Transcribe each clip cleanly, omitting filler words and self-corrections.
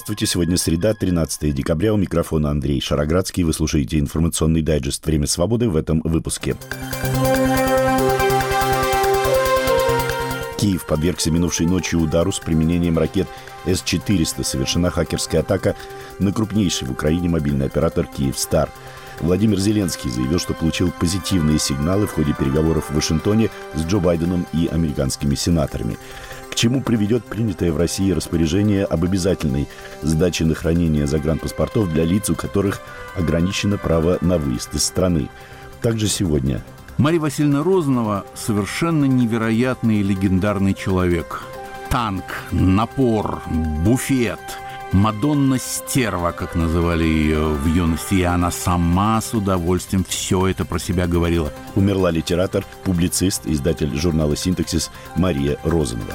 Здравствуйте. Сегодня среда, 13 декабря. У микрофона Андрей Шароградский. Вы слушаете информационный дайджест «Время свободы» в этом выпуске. Киев подвергся минувшей ночью удару с применением ракет С-400. Совершена хакерская атака на крупнейший в Украине мобильный оператор «Киевстар». Владимир Зеленский заявил, что получил позитивные сигналы в ходе переговоров в Вашингтоне с Джо Байденом и американскими сенаторами. К чему приведет принятое в России распоряжение об обязательной сдаче на хранение загранпаспортов для лиц, у которых ограничено право на выезд из страны. Также сегодня Мария Васильевна Розанова – совершенно невероятный и легендарный человек. Танк, напор, буфет, Мадонна-стерва, как называли ее в юности, и она сама с удовольствием все это про себя говорила. Умерла литератор, публицист, издатель журнала «Синтаксис» Мария Розанова.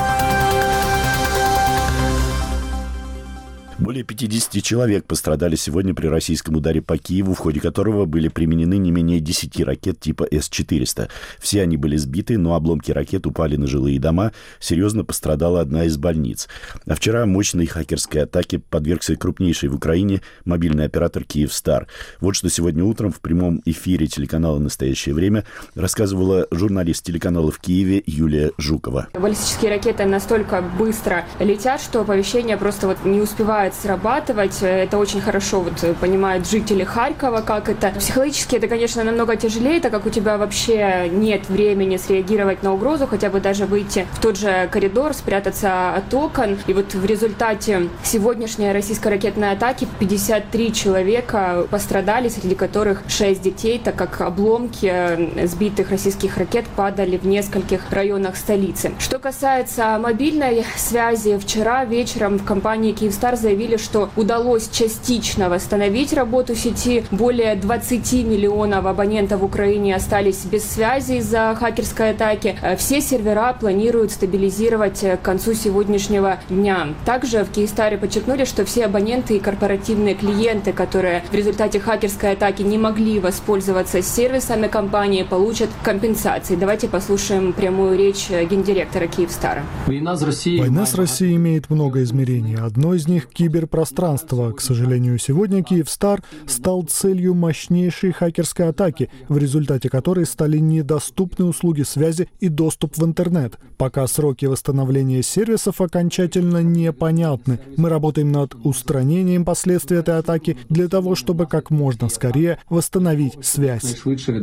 Более 50 человек пострадали сегодня при российском ударе по Киеву, в ходе которого были применены не менее 10 ракет типа С-400. Все они были сбиты, но обломки ракет упали на жилые дома. Серьезно пострадала одна из больниц. А вчера мощной хакерской атаке подвергся крупнейший в Украине мобильный оператор «Киевстар». Вот что сегодня утром в прямом эфире телеканала «Настоящее время» рассказывала журналист телеканала в Киеве Юлия Жукова. Баллистические ракеты настолько быстро летят, что оповещение просто не успевает срабатывать. Это очень хорошо понимают жители Харькова, как это. Психологически это, конечно, намного тяжелее, так как у тебя вообще нет времени среагировать на угрозу, хотя бы даже выйти в тот же коридор, спрятаться от окон. И в результате сегодняшней российской ракетной атаки 53 человека пострадали, среди которых 6 детей, так как обломки сбитых российских ракет падали в нескольких районах столицы. Что касается мобильной связи, вчера вечером в компании «Киевстар» заявили, что удалось частично восстановить работу сети. Более 20 миллионов абонентов в Украине остались без связи из-за хакерской атаки. Все сервера планируют стабилизировать к концу сегодняшнего дня. Также в «Киевстаре» подчеркнули, что все абоненты и корпоративные клиенты, которые в результате хакерской атаки не могли воспользоваться сервисами компании, получат компенсации. Давайте послушаем прямую речь гендиректора «Киевстара». Война с Россией имеет много измерений. Одно из них — киберпространство. К сожалению, сегодня «Киевстар» стал целью мощнейшей хакерской атаки, в результате которой стали недоступны услуги связи и доступ в интернет. Пока сроки восстановления сервисов окончательно непонятны. Мы работаем над устранением последствий этой атаки для того, чтобы как можно скорее восстановить связь.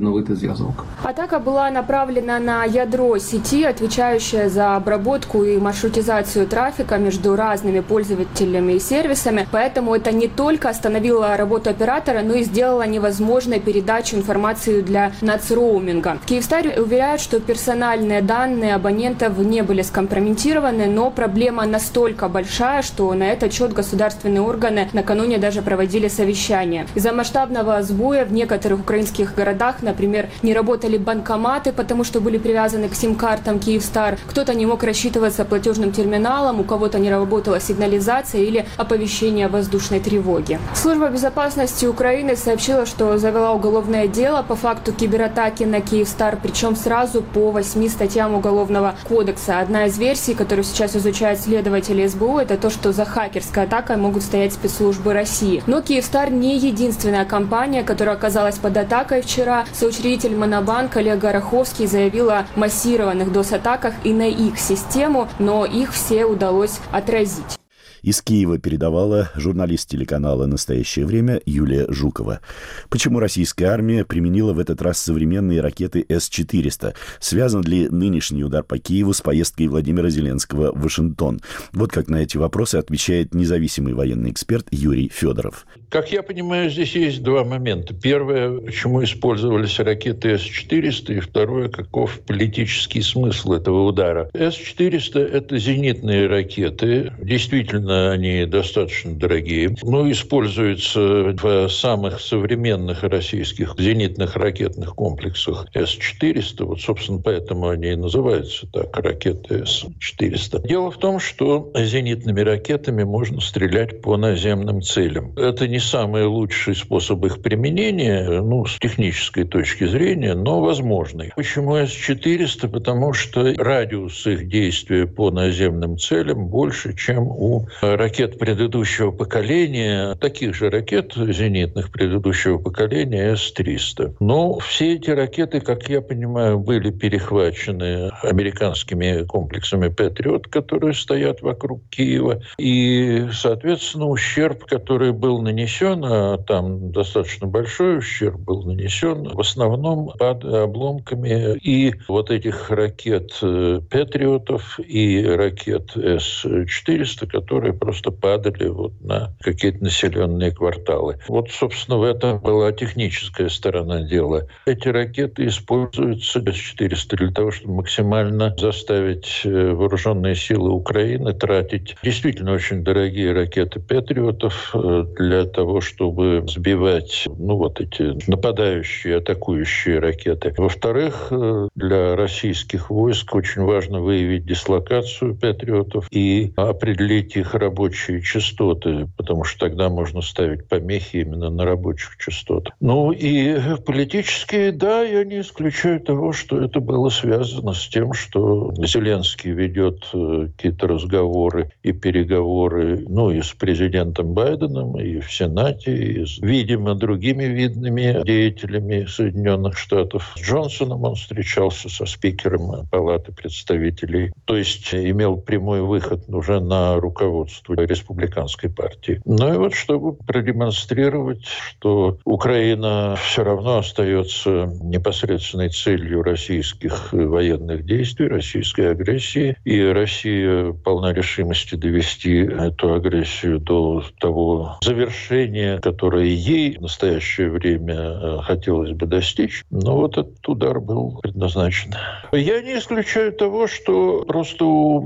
Атака была направлена на ядро сети, отвечающее за обработку и маршрутизацию трафика между разными пользователями и сервисами, поэтому это не только остановило работу оператора, но и сделало невозможной передачу информации для нацроуминга. В «Киевстаре» уверяют, что персональные данные абонентов не были скомпрометированы, но проблема настолько большая, что на этот счет государственные органы накануне даже проводили совещание. Из-за масштабного сбоя в некоторых украинских городах, например, не работали банкоматы, потому что были привязаны к сим-картам «Киевстар», кто-то не мог рассчитываться платежным терминалом, у кого-то не работала сигнализация или оповещение о воздушной тревоге. Служба безопасности Украины сообщила, что завела уголовное дело по факту кибератаки на «Киевстар», причем сразу по 8 статьям Уголовного кодекса. Одна из версий, которую сейчас изучают следователи СБУ, это то, что за хакерской атакой могут стоять спецслужбы России. Но «Киевстар» не единственная компания, которая оказалась под атакой вчера. Соучредитель Монобанка Олег Гороховский заявил о массированных DOS-атаках и на их систему, но их все удалось отразить. Из Киева передавала журналист телеканала «Настоящее время» Юлия Жукова. Почему российская армия применила в этот раз современные ракеты С-400? Связан ли нынешний удар по Киеву с поездкой Владимира Зеленского в Вашингтон? Вот как на эти вопросы отвечает независимый военный эксперт Юрий Федоров. Как я понимаю, здесь есть два момента. Первое, почему использовались ракеты С-400, и второе, каков политический смысл этого удара. С-400 – это зенитные ракеты. Действительно, они достаточно дорогие, но используются в самых современных российских зенитных ракетных комплексах С-400. Вот, собственно, поэтому они и называются так, ракеты С-400. Дело в том, что зенитными ракетами можно стрелять по наземным целям. Это не самый лучший способ их применения, с технической точки зрения, но возможный. Почему С-400? Потому что радиус их действия по наземным целям больше, чем у ракет предыдущего поколения, таких же ракет зенитных предыдущего поколения С-300. Но все эти ракеты, как я понимаю, были перехвачены американскими комплексами «Патриот», которые стоят вокруг Киева. И, соответственно, ущерб, который был нанесен, а там достаточно большой ущерб был нанесен, в основном под обломками и вот этих ракет «Патриотов», и ракет С-400, которые просто падали вот на какие-то населенные кварталы. Вот, собственно, в этом была техническая сторона дела. Эти ракеты используются, С-400, для того, чтобы максимально заставить вооруженные силы Украины тратить действительно очень дорогие ракеты «Патриотов» для того, чтобы сбивать вот эти нападающие, атакующие ракеты. Во-вторых, для российских войск очень важно выявить дислокацию «Патриотов» и определить их рабочие частоты, потому что тогда можно ставить помехи именно на рабочих частотах. Ну и политически, да, я не исключаю того, что это было связано с тем, что Зеленский ведет какие-то разговоры и переговоры, и с президентом Байденом, и в Сенате, и с, видимо, другими видными деятелями Соединенных Штатов. С Джонсоном он встречался, со спикером Палаты представителей, то есть имел прямой выход уже на руководство республиканской партии. Ну и вот чтобы продемонстрировать, что Украина все равно остается непосредственной целью российских военных действий, российской агрессии, и Россия полна решимости довести эту агрессию до того завершения, которое ей в настоящее время хотелось бы достичь. Но вот этот удар был предназначен. Я не исключаю того, что просто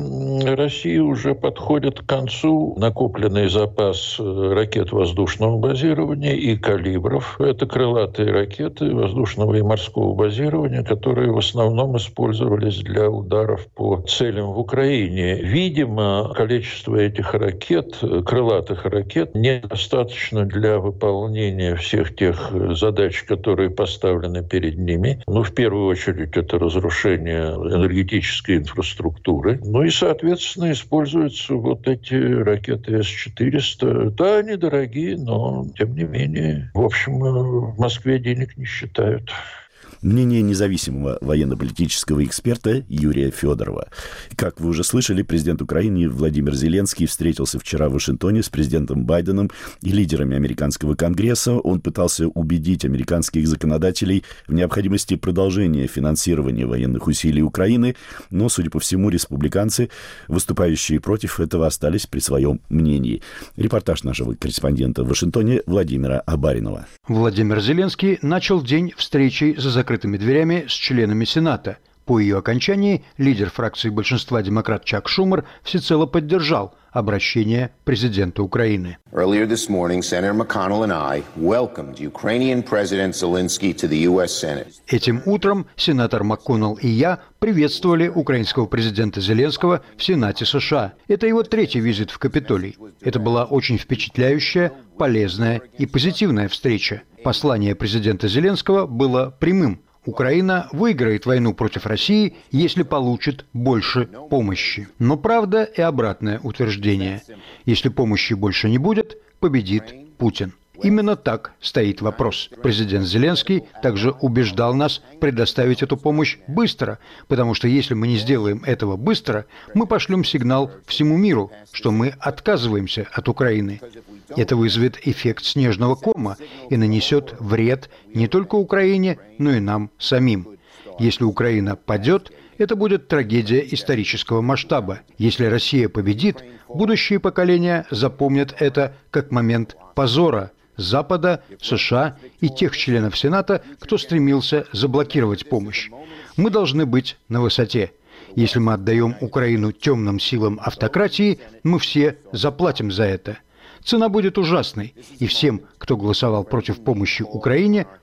у России уже подходит к концу накопленный запас ракет воздушного базирования и калибров. Это крылатые ракеты воздушного и морского базирования, которые в основном использовались для ударов по целям в Украине. Видимо, количество этих ракет, крылатых ракет, недостаточно для выполнения всех тех задач, которые поставлены перед ними. В первую очередь, это разрушение энергетической инфраструктуры. И, соответственно, используются вот эти ракеты С-400. Да, они дорогие, но, тем не менее, в общем, в Москве денег не считают. Мнение независимого военно-политического эксперта Юрия Федорова. Как вы уже слышали, президент Украины Владимир Зеленский встретился вчера в Вашингтоне с президентом Байденом и лидерами американского Конгресса. Он пытался убедить американских законодателей в необходимости продолжения финансирования военных усилий Украины, но, судя по всему, республиканцы, выступающие против этого, остались при своем мнении. Репортаж нашего корреспондента в Вашингтоне Владимира Абаринова. Владимир Зеленский начал день встречей за закрытыми дверями с членами Сената. По ее окончании лидер фракции большинства демократ Чак Шумер всецело поддержал обращение президента Украины. Earlier this morning, Senator McConnell and I welcomed Ukrainian President Zelensky to the U.S. Senate. Этим утром сенатор МакКоннелл и я приветствовали украинского президента Зеленского в Сенате США. Это его третий визит в Капитолий. Это была очень впечатляющая, полезная и позитивная встреча. Послание президента Зеленского было прямым. Украина выиграет войну против России, если получит больше помощи. Но правда и обратное утверждение. Если помощи больше не будет, победит Путин. Именно так стоит вопрос. Президент Зеленский также убеждал нас предоставить эту помощь быстро, потому что если мы не сделаем этого быстро, мы пошлем сигнал всему миру, что мы отказываемся от Украины. Это вызовет эффект снежного кома и нанесет вред не только Украине, но и нам самим. Если Украина падет, это будет трагедия исторического масштаба. Если Россия победит, будущие поколения запомнят это как момент позора Запада, США и тех членов Сената, кто стремился заблокировать помощь. Мы должны быть на высоте. Если мы отдаем Украину темным силам автократии, мы все заплатим за это. Цена будет ужасной, и всем, кто голосовал против помощи Украине,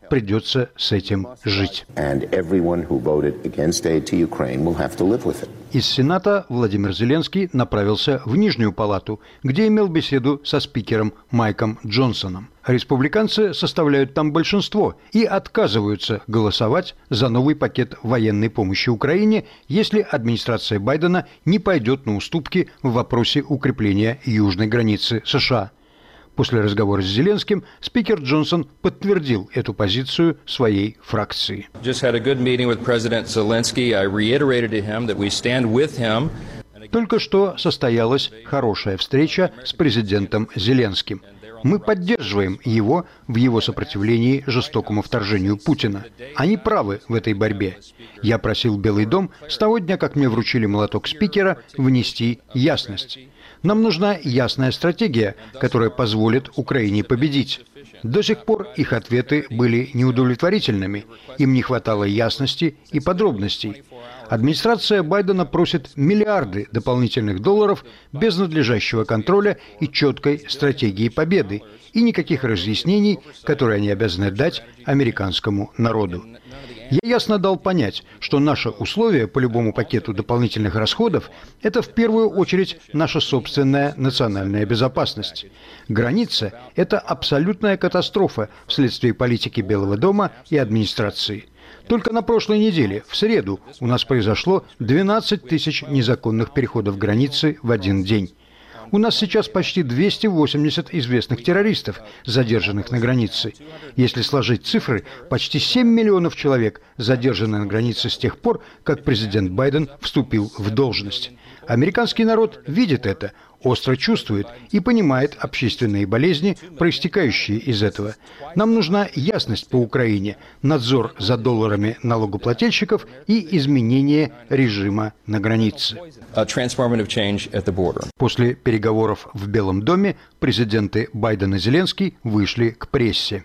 придется с этим жить. Из Сената Владимир Зеленский направился в Нижнюю палату, где имел беседу со спикером Майком Джонсоном. Республиканцы составляют там большинство и отказываются голосовать за новый пакет военной помощи Украине, если администрация Байдена не пойдет на уступки в вопросе укрепления южной границы США. После разговора с Зеленским спикер Джонсон подтвердил эту позицию своей фракции. Только что состоялась хорошая встреча с президентом Зеленским. Мы поддерживаем его в его сопротивлении жестокому вторжению Путина. Они правы в этой борьбе. Я просил Белый дом с того дня, как мне вручили молоток спикера, внести ясность. Нам нужна ясная стратегия, которая позволит Украине победить. До сих пор их ответы были неудовлетворительными. Им не хватало ясности и подробностей. Администрация Байдена просит миллиарды дополнительных долларов без надлежащего контроля и четкой стратегии победы, и никаких разъяснений, которые они обязаны дать американскому народу. Я ясно дал понять, что наше условие по любому пакету дополнительных расходов – это в первую очередь наша собственная национальная безопасность. Граница – это абсолютная катастрофа вследствие политики Белого дома и администрации. Только на прошлой неделе, в среду, у нас произошло 12 тысяч незаконных переходов границы в один день. У нас сейчас почти 280 известных террористов, задержанных на границе. Если сложить цифры, почти 7 миллионов человек задержаны на границе с тех пор, как президент Байден вступил в должность. Американский народ видит это, остро чувствует и понимает общественные болезни, проистекающие из этого. Нам нужна ясность по Украине, надзор за долларами налогоплательщиков и изменение режима на границе. После переговоров в Белом доме президенты Байден и Зеленский вышли к прессе.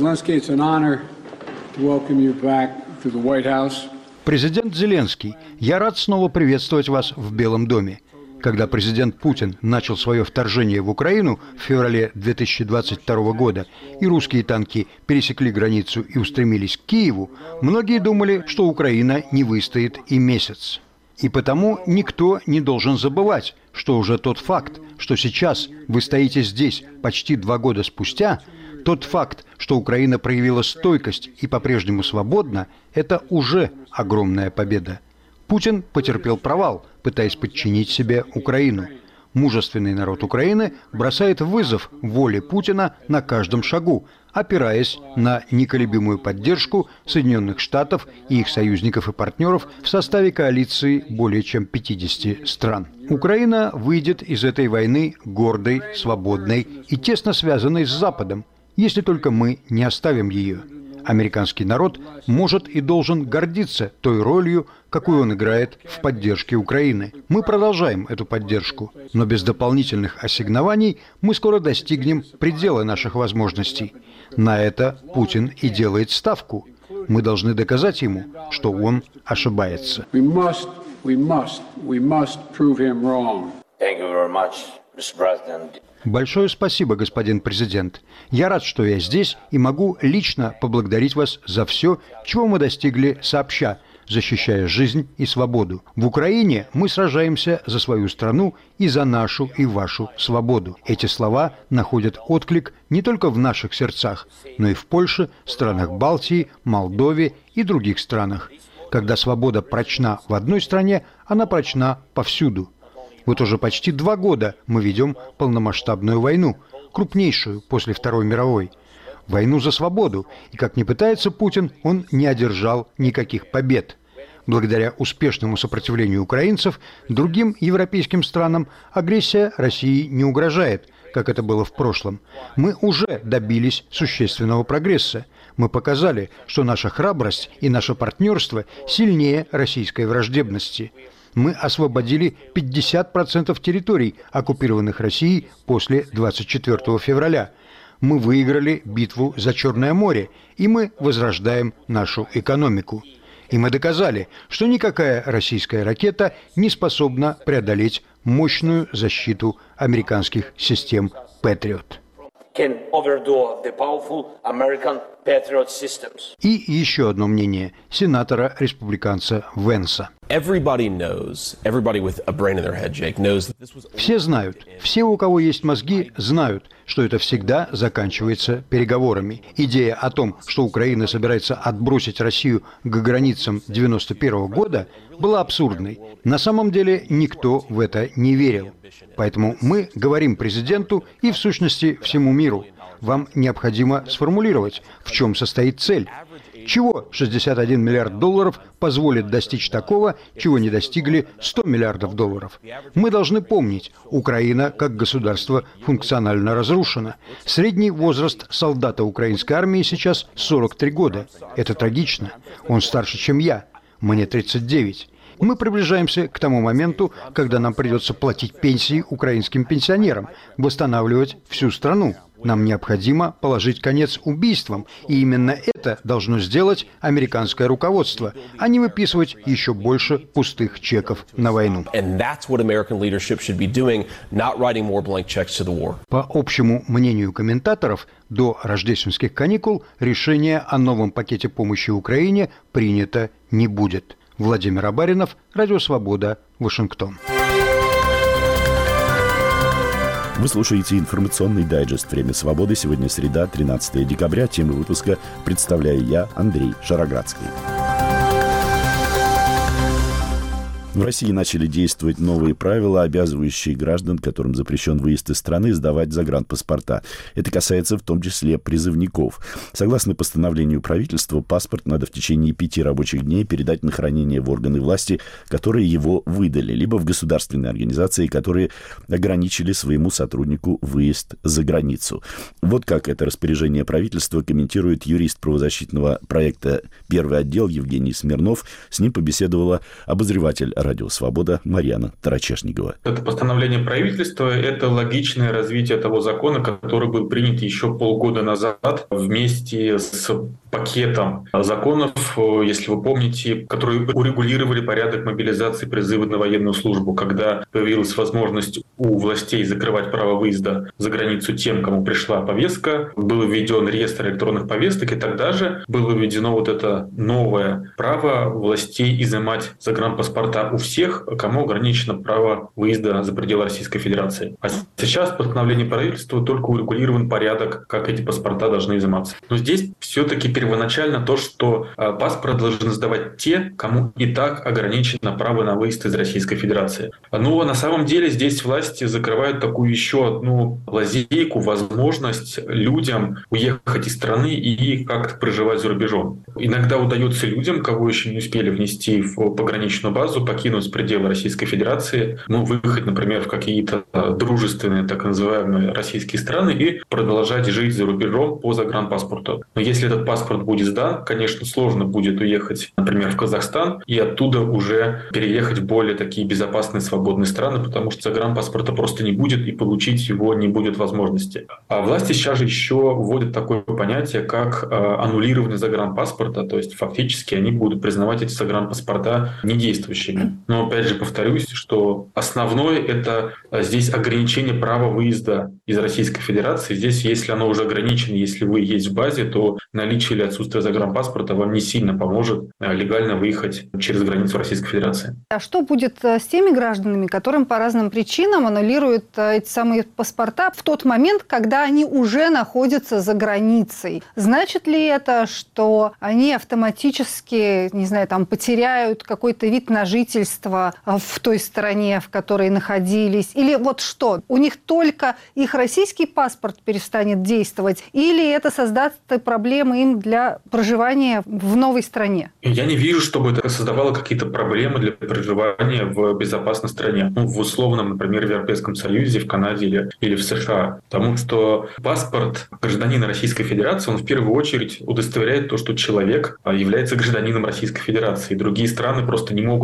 Президент Зеленский, я рад снова приветствовать вас в Белом доме. Когда президент Путин начал свое вторжение в Украину в феврале 2022 года и русские танки пересекли границу и устремились к Киеву, многие думали, что Украина не выстоит и месяц. И потому никто не должен забывать, что уже тот факт, что сейчас вы стоите здесь почти 2 года спустя, тот факт, что Украина проявила стойкость и по-прежнему свободна, это уже огромная победа. Путин потерпел провал, пытаясь подчинить себе Украину. Мужественный народ Украины бросает вызов воле Путина на каждом шагу, опираясь на неколебимую поддержку Соединенных Штатов и их союзников и партнеров в составе коалиции более чем 50 стран. Украина выйдет из этой войны гордой, свободной и тесно связанной с Западом, если только мы не оставим ее. Американский народ может и должен гордиться той ролью, какую он играет в поддержке Украины. Мы продолжаем эту поддержку, но без дополнительных ассигнований мы скоро достигнем предела наших возможностей. На это Путин и делает ставку. Мы должны доказать ему, что он ошибается. Большое спасибо, господин президент. Я рад, что я здесь и могу лично поблагодарить вас за все, чего мы достигли сообща, защищая жизнь и свободу. В Украине мы сражаемся за свою страну и за нашу и вашу свободу. Эти слова находят отклик не только в наших сердцах, но и в Польше, странах Балтии, Молдове и других странах. Когда свобода прочна в одной стране, она прочна повсюду. Вот уже почти 2 года мы ведем полномасштабную войну, крупнейшую после Второй мировой. Войну за свободу, и как ни пытается Путин, он не одержал никаких побед. Благодаря успешному сопротивлению украинцев, другим европейским странам агрессия России не угрожает, как это было в прошлом. Мы уже добились существенного прогресса. Мы показали, что наша храбрость и наше партнерство сильнее российской враждебности. Мы освободили 50% территорий, оккупированных Россией после 24 февраля. Мы выиграли битву за Черное море, и мы возрождаем нашу экономику. И мы доказали, что никакая российская ракета не способна преодолеть мощную защиту американских систем «Патриот». И еще одно мнение сенатора-республиканца Венса. Все знают, все, у кого есть мозги, знают, что это всегда заканчивается переговорами. Идея о том, что Украина собирается отбросить Россию к границам 1991 года, была абсурдной. На самом деле никто в это не верил. Поэтому мы говорим президенту и, в сущности, всему миру: вам необходимо сформулировать, в чем состоит цель. Чего 61 миллиард долларов позволит достичь такого, чего не достигли 100 миллиардов долларов? Мы должны помнить, Украина как государство функционально разрушена. Средний возраст солдата украинской армии сейчас 43 года. Это трагично. Он старше, чем я. Мне 39. Мы приближаемся к тому моменту, когда нам придется платить пенсии украинским пенсионерам, восстанавливать всю страну. Нам необходимо положить конец убийствам, и именно это должно сделать американское руководство, а не выписывать еще больше пустых чеков на войну. По общему мнению комментаторов, до рождественских каникул решение о новом пакете помощи Украине принято не будет. Владимир Абаринов, Радио Свобода, Вашингтон. Вы слушаете информационный дайджест «Время свободы». Сегодня среда, 13 декабря. Тему выпуска представляю я, Андрей Шароградский. В России начали действовать новые правила, обязывающие граждан, которым запрещен выезд из страны, сдавать загранпаспорта. Это касается в том числе призывников. Согласно постановлению правительства, паспорт надо в течение 5 рабочих дней передать на хранение в органы власти, которые его выдали, либо в государственные организации, которые ограничили своему сотруднику выезд за границу. Вот как это распоряжение правительства комментирует юрист правозащитного проекта «Первый отдел» Евгений Смирнов. С ним побеседовала обозреватель Радио Свобода Марьяна Тарачешникова. Это постановление правительства, это логичное развитие того закона, который был принят еще полгода назад вместе с пакетом законов, если вы помните, которые урегулировали порядок мобилизации призыва на военную службу, когда появилась возможность у властей закрывать право выезда за границу тем, кому пришла повестка, был введен реестр электронных повесток, и тогда же было введено вот это новое право властей изымать загранпаспорта у всех, кому ограничено право выезда за пределы Российской Федерации. А сейчас в постановлении правительства только урегулирован порядок, как эти паспорта должны изыматься. Но здесь все-таки первоначально то, что паспорт должны сдавать те, кому и так ограничено право на выезд из Российской Федерации. Но на самом деле здесь власти закрывают такую еще одну лазейку, возможность людям уехать из страны и как-то проживать за рубежом. Иногда удается людям, кого еще не успели внести в пограничную базу, покинуть пределы Российской Федерации, выехать, например, в какие-то дружественные, так называемые, российские страны и продолжать жить за рубежом по загранпаспорту. Но если этот паспорт будет сдан, конечно, сложно будет уехать, например, в Казахстан и оттуда уже переехать в более такие безопасные, свободные страны, потому что загранпаспорта просто не будет и получить его не будет возможности. А власти сейчас же еще вводят такое понятие, как аннулирование загранпаспорта, то есть фактически они будут признавать эти загранпаспорта недействующими. Но опять же повторюсь, что основное это здесь ограничение права выезда из Российской Федерации. Здесь, если оно уже ограничено, если вы есть в базе, то наличие или отсутствие загранпаспорта вам не сильно поможет легально выехать через границу Российской Федерации. А что будет с теми гражданами, которым по разным причинам аннулируют эти самые паспорта в тот момент, когда они уже находятся за границей? Значит ли это, что они автоматически, не знаю, потеряют какой-то вид на жительство в той стране, в которой находились? Или вот что? У них только их российский паспорт перестанет действовать? Или это создаст проблемы им для проживания в новой стране? Я не вижу, чтобы это создавало какие-то проблемы для проживания в безопасной стране. В условном, например, в Европейском Союзе, в Канаде или в США. Потому что паспорт гражданина Российской Федерации, он в первую очередь удостоверяет то, что человек является гражданином Российской Федерации. Другие страны просто не могут даже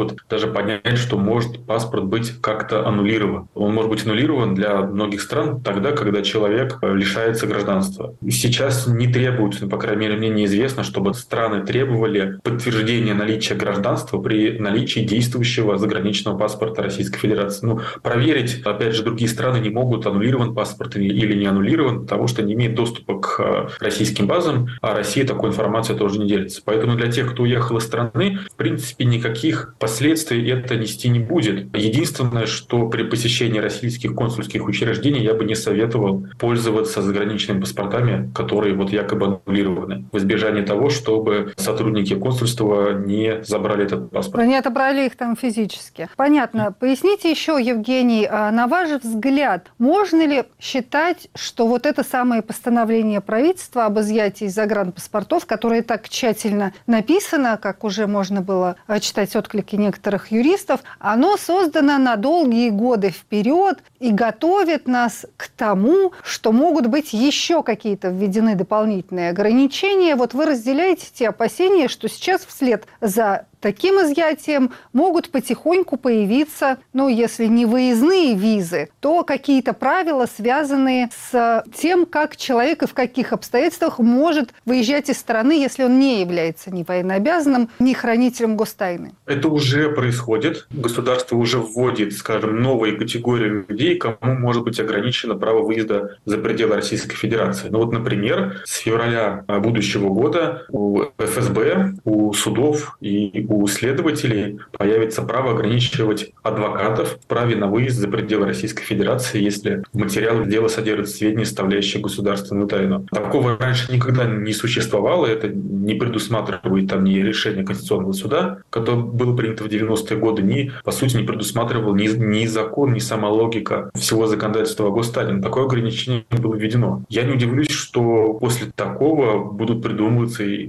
даже понять, что может паспорт быть как-то аннулирован. Он может быть аннулирован для многих стран тогда, когда человек лишается гражданства. Сейчас не требуется, по крайней мере, мне неизвестно, чтобы страны требовали подтверждения наличия гражданства при наличии действующего заграничного паспорта Российской Федерации. Проверить, опять же, другие страны не могут, аннулирован паспорт или не аннулирован, потому что не имеют доступа к российским базам, а Россия такой информацией тоже не делится. Поэтому для тех, кто уехал из страны, в принципе, никаких последствий это нести не будет. Единственное, что при посещении российских консульских учреждений я бы не советовал пользоваться заграничными паспортами, которые якобы аннулированы, в избежание того, чтобы сотрудники консульства не забрали этот паспорт. Не отобрали их там физически. Понятно. Поясните еще, Евгений, на ваш взгляд, можно ли считать, что это самое постановление правительства об изъятии загранпаспортов, которое так тщательно написано, как уже можно было читать отклики некоторых юристов, оно создано на долгие годы вперед и готовит нас к тому, что могут быть еще какие-то введены дополнительные ограничения. Вы разделяете те опасения, что сейчас вслед за таким изъятием могут потихоньку появиться, если не выездные визы, то какие-то правила, связанные с тем, как человек и в каких обстоятельствах может выезжать из страны, если он не является ни военнообязанным, ни хранителем гостайны. Это уже происходит. Государство уже вводит, новые категории людей, кому может быть ограничено право выезда за пределы Российской Федерации. например, с февраля будущего года у ФСБ, у судов и у следователей появится право ограничивать адвокатов в праве на выезд за пределы Российской Федерации, если в материалах дела содержатся сведения, составляющие государственную тайну. Такого раньше никогда не существовало, это не предусматривает ни решение Конституционного суда, которое было принято в 90-е годы, по сути, не предусматривал ни закон, ни сама логика всего законодательства о гостайне. Такое ограничение было введено. Я не удивлюсь, что после такого будут придумываться и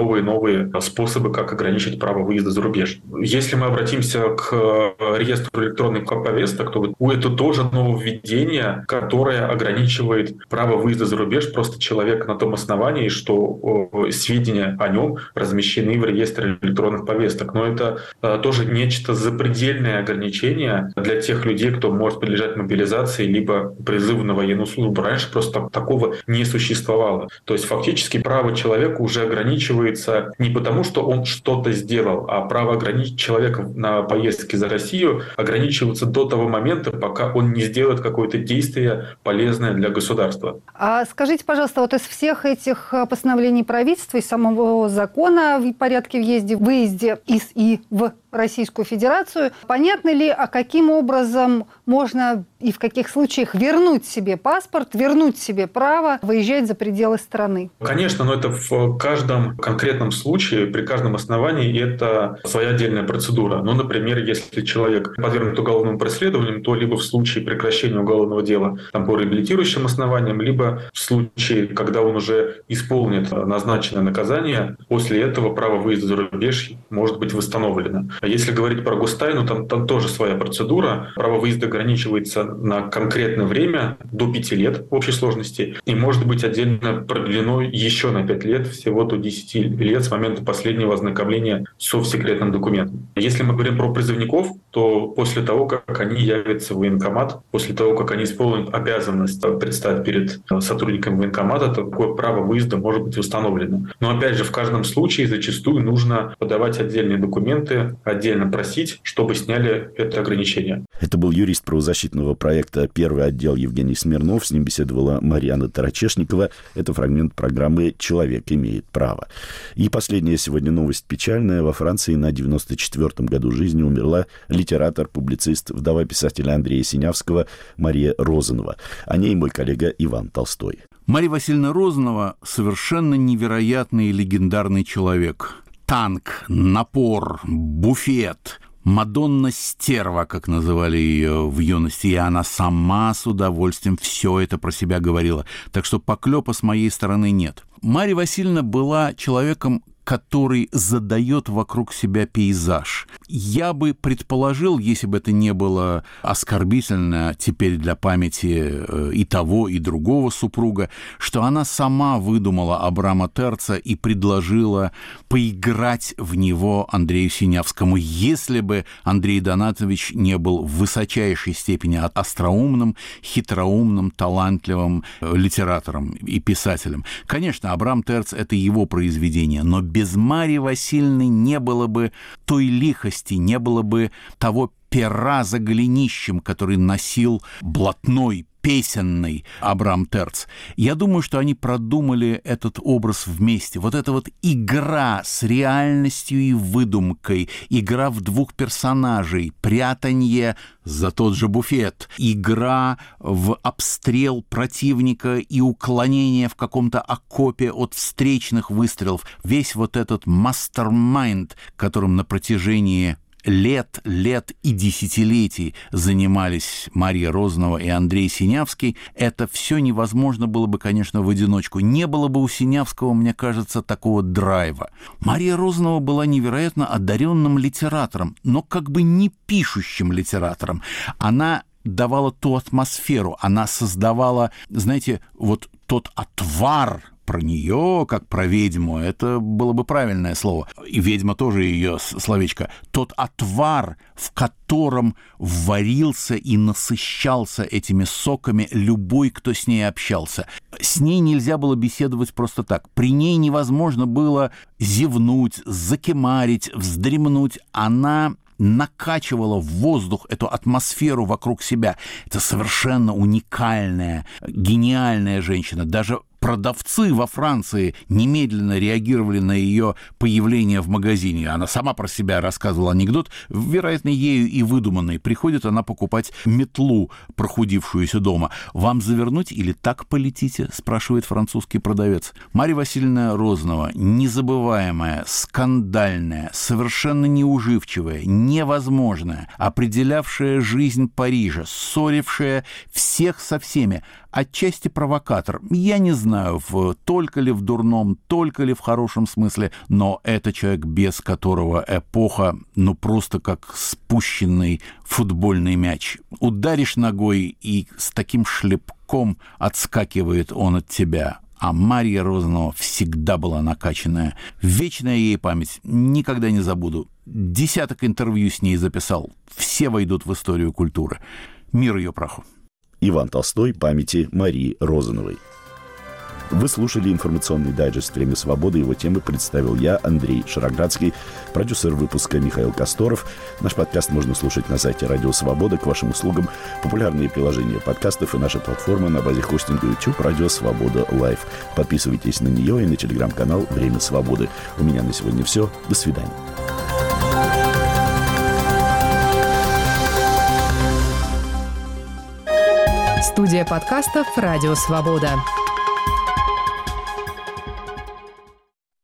новые способы, как ограничить право выезда за рубеж. Если мы обратимся к реестру электронных повесток, то это тоже нововведение, которое ограничивает право выезда за рубеж просто человека на том основании, что сведения о нем размещены в реестре электронных повесток. Но это тоже нечто запредельное ограничение для тех людей, кто может подлежать мобилизации либо призыву на военную службу. Раньше просто такого не существовало. То есть фактически право человека уже ограничивается не потому, что он что-то сделал, а право ограничить человека на поездке за Россию ограничивается до того момента, пока он не сделает какое-то действие полезное для государства. А скажите, пожалуйста, из всех этих постановлений правительства и самого закона о порядке въезде из и в Российскую Федерацию, понятно ли, каким образом можно и в каких случаях вернуть себе паспорт, вернуть себе право выезжать за пределы страны? Конечно, но это в каждом конкретном случае, при каждом основании это своя отдельная процедура. Например, если человек подвергнут уголовному преследованию, то либо в случае прекращения уголовного дела по реабилитирующим основаниям, либо в случае, когда он уже исполнит назначенное наказание, после этого право выезда за рубеж может быть восстановлено. А если говорить про гостайну, там тоже своя процедура. Право выезда ограничивается на конкретное время, до 5 лет в общей сложности, и может быть отдельно продлено еще на 5 лет, всего до 10 лет с момента последнего ознакомления с совсекретным документом. Если мы говорим про призывников, то после того, как они явятся в военкомат, после того, как они исполнят обязанность предстать перед сотрудником военкомата, такое право выезда может быть восстановлено. Но опять же, в каждом случае зачастую нужно подавать отдельные документы, отдельно просить, чтобы сняли это ограничение. Это был юрист правозащитного проекта «Первый отдел» Евгений Смирнов. С ним беседовала Марьяна Тарачешникова. Это фрагмент программы «Человек имеет право». И последняя сегодня новость печальная. Во Франции на 94-м году жизни умерла литератор, публицист, вдова писателя Андрея Синявского Мария Розанова. О ней мой коллега Иван Толстой. Мария Васильевна Розанова – совершенно невероятный и легендарный человек. Танк, напор, буфет, Мадонна-стерва, как называли ее в юности, и она сама с удовольствием все это про себя говорила. Так что поклепа с моей стороны нет. Мария Васильевна была человеком который задает вокруг себя пейзаж. Я бы предположил, если бы это не было оскорбительно теперь для памяти и того, и другого супруга, что она сама выдумала Абрама Терца и предложила поиграть в него Андрею Синявскому, если бы Андрей Донатович не был в высочайшей степени остроумным, хитроумным, талантливым литератором и писателем. Конечно, Абрам Терц — это его произведение, но без Марьи Васильевны не было бы той лихости, не было бы того пера за голенищем, который носил блатной, песенный Абрам Терц. Я думаю, что они продумали этот образ вместе. Вот эта вот игра с реальностью и выдумкой, игра в двух персонажей, прятанье за тот же буфет, игра в обстрел противника и уклонение в каком-то окопе от встречных выстрелов. Весь вот этот мастер-майнд, которым на протяжении лет и десятилетий занимались Мария Розанова и Андрей Синявский, это все невозможно было бы, конечно, в одиночку. Не было бы у Синявского, мне кажется, такого драйва. Мария Розанова была невероятно одаренным литератором, но как бы не пишущим литератором. Она давала ту атмосферу, она создавала, знаете, вот тот отвар. Про нее, как про ведьму, это было бы правильное слово. И ведьма тоже ее словечко. Тот отвар, в котором варился и насыщался этими соками любой, кто с ней общался. С ней нельзя было беседовать просто так. При ней невозможно было зевнуть, закимарить, вздремнуть. Она накачивала в воздух эту атмосферу вокруг себя. Это совершенно уникальная, гениальная женщина. Даже продавцы во Франции немедленно реагировали на ее появление в магазине. Она сама про себя рассказывала анекдот, вероятно, ею и выдуманный. Приходит она покупать метлу, прохудившуюся дома. «Вам завернуть или так полетите?» – спрашивает французский продавец. Марья Васильевна Розанова, незабываемая, скандальная, совершенно неуживчивая, невозможная, определявшая жизнь Парижа, ссорившая всех со всеми, отчасти провокатор. Я не знаю, только ли в дурном, только ли в хорошем смысле, но это человек, без которого эпоха, ну, просто как спущенный футбольный мяч. Ударишь ногой, и с таким шлепком отскакивает он от тебя. А Марья Розанова всегда была накачанная. Вечная ей память, никогда не забуду. 10 интервью с ней записал. Все войдут в историю культуры. Мир ее праху. Иван Толстой. Памяти Марии Розановой. Вы слушали информационный дайджест «Время свободы». Его темы представил я, Андрей Шароградский, продюсер выпуска Михаил Косторов. Наш подкаст можно слушать на сайте Радио Свобода. К вашим услугам популярные приложения подкастов и наша платформа на базе хостинга YouTube «Радио Свобода Лайв». Подписывайтесь на нее и на телеграм-канал «Время свободы». У меня на сегодня все. До свидания. Студия подкастов «Радио Свобода».